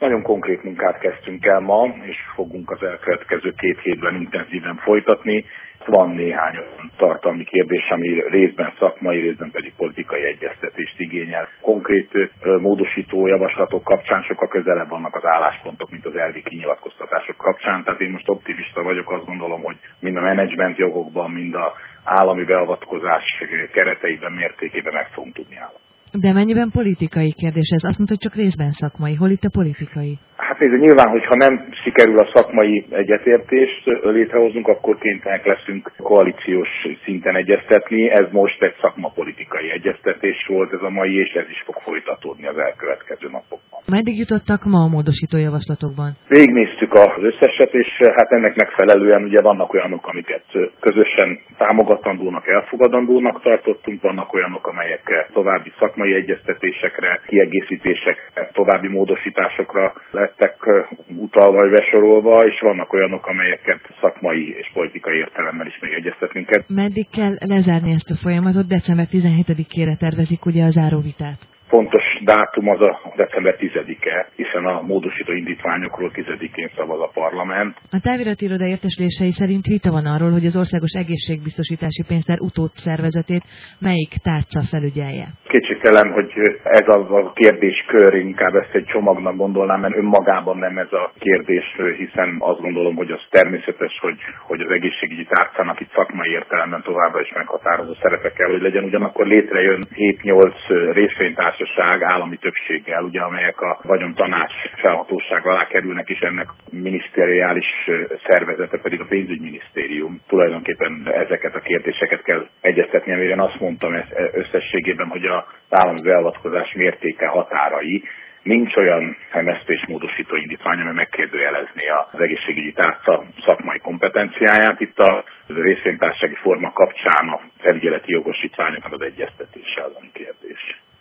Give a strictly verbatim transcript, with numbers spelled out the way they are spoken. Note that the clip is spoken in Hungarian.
Nagyon konkrét munkát kezdtünk el ma, és fogunk az elkövetkező két hétben intenzíven folytatni. Van néhány olyan tartalmi kérdés, ami részben szakmai, részben pedig politikai egyeztetést igényel. Konkrét módosító javaslatok kapcsán sokkal közelebb vannak az álláspontok, mint az elvi kinyilatkoztatások kapcsán. Tehát én most optimista vagyok, azt gondolom, hogy mind a menedzsment jogokban, mind az állami beavatkozás kereteiben, mértékében meg fogunk tudni állni. De mennyiben politikai kérdés ez? Azt mondta, hogy csak részben szakmai. Hol itt a politikai? Hát nézd, nyilván, hogyha nem sikerül a szakmai egyetértést létrehozunk, akkor kénytelenek leszünk koalíciós szinten egyeztetni. Ez most egy szakmapolitikai egyeztetés volt ez a mai, és ez is fog folytatódni az elkövetkező napokban. Meddig jutottak ma a módosító javaslatokban? Végignéztük az összeset, és hát ennek megfelelően ugye vannak olyanok, amiket közösen támogatandónak, elfogadandónak tartottunk, vannak olyanok, amelyek további szakmai egyeztetésekre, kiegészítésekre, további módosításokra lettek utalva vagy besorolva, és vannak olyanok, amelyeket szakmai és politikai értelemben is még egyeztetnünk kell. Meddig kell lezárni ezt a folyamatot? december tizenhetedikére tervezik ugye a záróvitát. Pontos dátum az a december tizedike, hiszen a módosító indítványokról tizedikén szavaz a parlament. A távirati iroda értesülései szerint vita van arról, hogy az Országos Egészségbiztosítási Pénztár utódszervezetét melyik tárca felügyelje. Kétségtelen, hogy ez az a kérdéskör, inkább ezt egy csomagnak gondolnám, mert önmagában nem ez a kérdés, hiszen azt gondolom, hogy az természetes, hogy, hogy az egészségügyi tárcának itt szakmai értelemben továbbra is meghatározó szerepe kell, hogy legyen. Ugyanakkor létrejön hét-nyolc részvénytársaság állami többséggel, ugye, amelyek a vagyontanács felhatóság alá kerülnek, és ennek miniszteriális szervezete pedig a pénzügyminisztérium. Tulajdonképpen ezeket a kérdéseket kell egyeztetni, amire én azt mondtam összességében, hogy az állami beavatkozás mértéke, határai. Nincs olyan em es zé pés módosító indítvány, amely megkérdőjelezné az egészségügyi tárca szakmai kompetenciáját. Itt a részvénytársasági forma kapcsán a felügyeleti jogosítványoknak az egyeztetése az a kérdés.